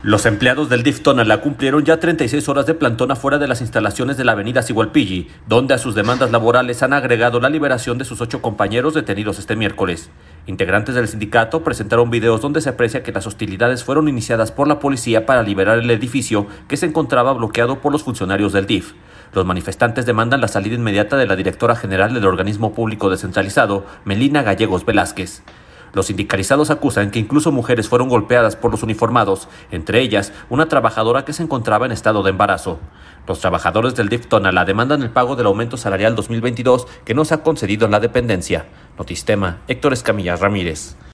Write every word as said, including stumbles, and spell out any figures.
Los empleados del D I F Tonalá cumplieron ya treinta y seis horas de plantón afuera de las instalaciones de la avenida Sigualpilli, donde a sus demandas laborales han agregado la liberación de sus ocho compañeros detenidos este miércoles. Integrantes del sindicato presentaron videos donde se aprecia que las hostilidades fueron iniciadas por la policía para liberar el edificio que se encontraba bloqueado por los funcionarios del D I F. Los manifestantes demandan la salida inmediata de la directora general del organismo público descentralizado, Melina Gallegos Velázquez. Los sindicalizados acusan que incluso mujeres fueron golpeadas por los uniformados, entre ellas una trabajadora que se encontraba en estado de embarazo. Los trabajadores del D I F Tonalá demandan el pago del aumento salarial dos mil veintidós que no se ha concedido en la dependencia. Notistema, Héctor Escamilla Ramírez.